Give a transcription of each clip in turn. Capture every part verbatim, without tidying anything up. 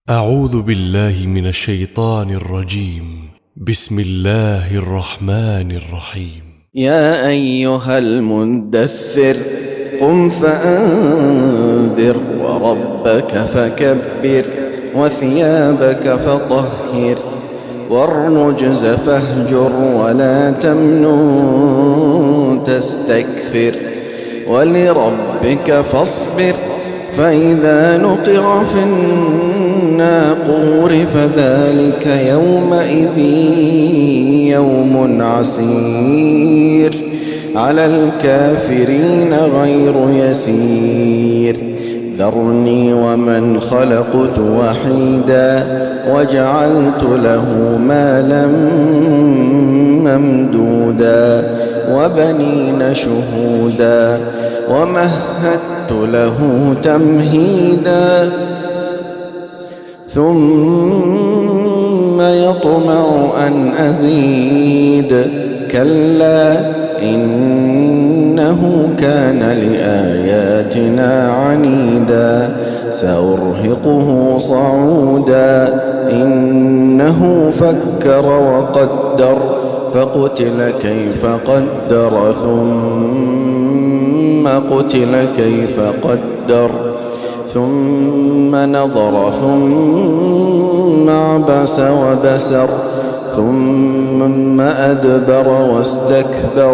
أعوذ بالله من الشيطان الرجيم. بسم الله الرحمن الرحيم. يا أيها المدثر قم فأنذر وربك فكبر وثيابك فطهر والرجز فاهجر ولا تمنن تستكثر ولربك فاصبر فإذا نقر في الناقور فذلك يومئذ يوم عسير على الكافرين غير يسير ذرني ومن خلقت وحيدا وجعلت له مالا ممدودا وبنين شهودا ومهدت له تمهيدا ثم يطمع أن أزيد كلا إنه كان لآياتنا عنيدا سأرهقه صعودا إنه فكر وقدر فقتل كيف قدر ثم قتل كيف قدر ثم نظر ثم عبس وبسر ثم أدبر واستكبر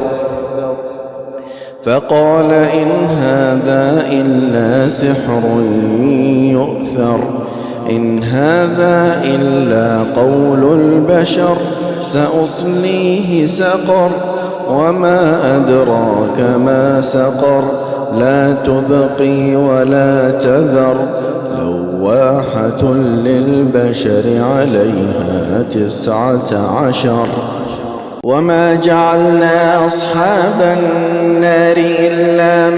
فقال إن هذا إلا سحر يؤثر إن هذا إلا قول البشر سأصليه سقر وما أدراك ما سقر لا تبقي ولا تذر لواحة للبشر عليها تسعة عشر وما جعلنا أصحاب النار إلا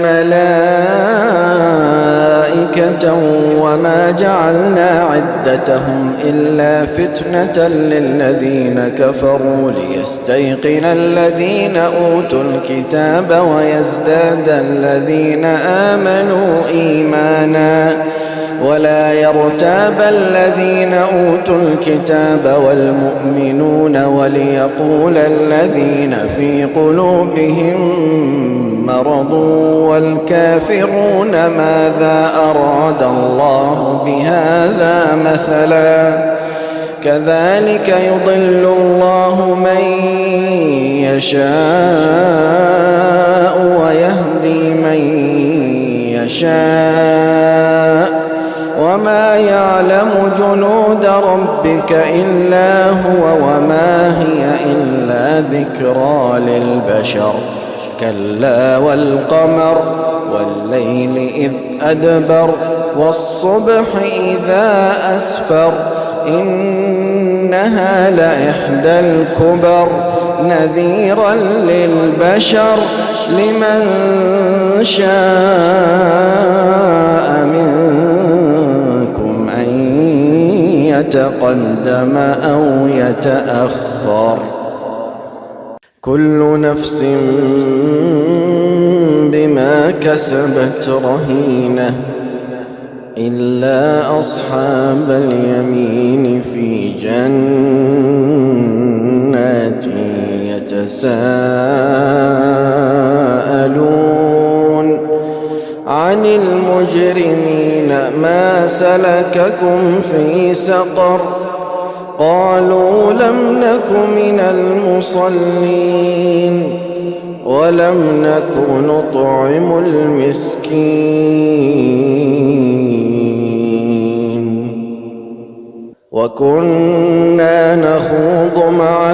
ملائكة وما جعلنا عدتهم إلا فتنة للذين كفروا ليستيقن الذين أوتوا الكتاب ويزداد الذين آمنوا إيمانا ولا يرتاب الذين أوتوا الكتاب والمؤمنون وليقول الذين في قلوبهم مرض والكافرون ماذا أراد الله بهذا مثلا كذلك يضل الله من يشاء ويهدي من يشاء وما يعلم جنود ربك إلا هو وما هي إلا ذكرى للبشر كلا والقمر والليل إذ أدبر والصبح إذا أسفر إنها لإحدى الكبر نذيرا للبشر لمن شاء منكم أن يتقدم أو يتأخر كل نفس بما كسبت رهينة إلا أصحاب اليمين في جنات يتساءلون عن المجرمين ما سلككم في سقر قالوا لم نك من المصلين ولم نك نطعم المسكين وكنا نخوض مع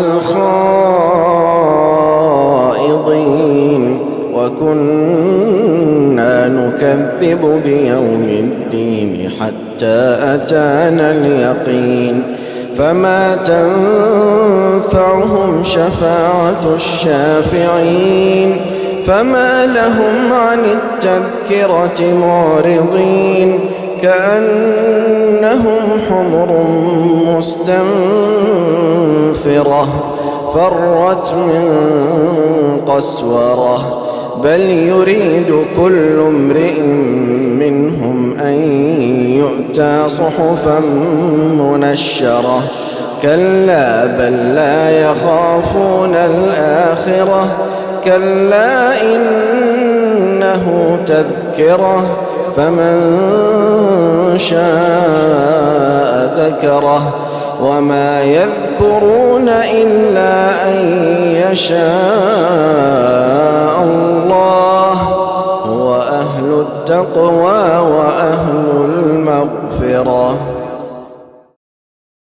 الخائضين وكنا نكذب بيوم الدين حتى أتانا اليقين فما تنفعهم شفاعة الشافعين فما لهم عن التذكرة معرضين كأنهم حمر مستنفرة فرت من قسورة بل يريد كل امرئ منهم أن يؤتى صحفا منشرة كلا بل لا يخافون الآخرة كلا إنه تذكرة فمن شاء ذكره وما يذكرون إلا أن يشاء الله هو أهل التقوى وأهل المغفرة.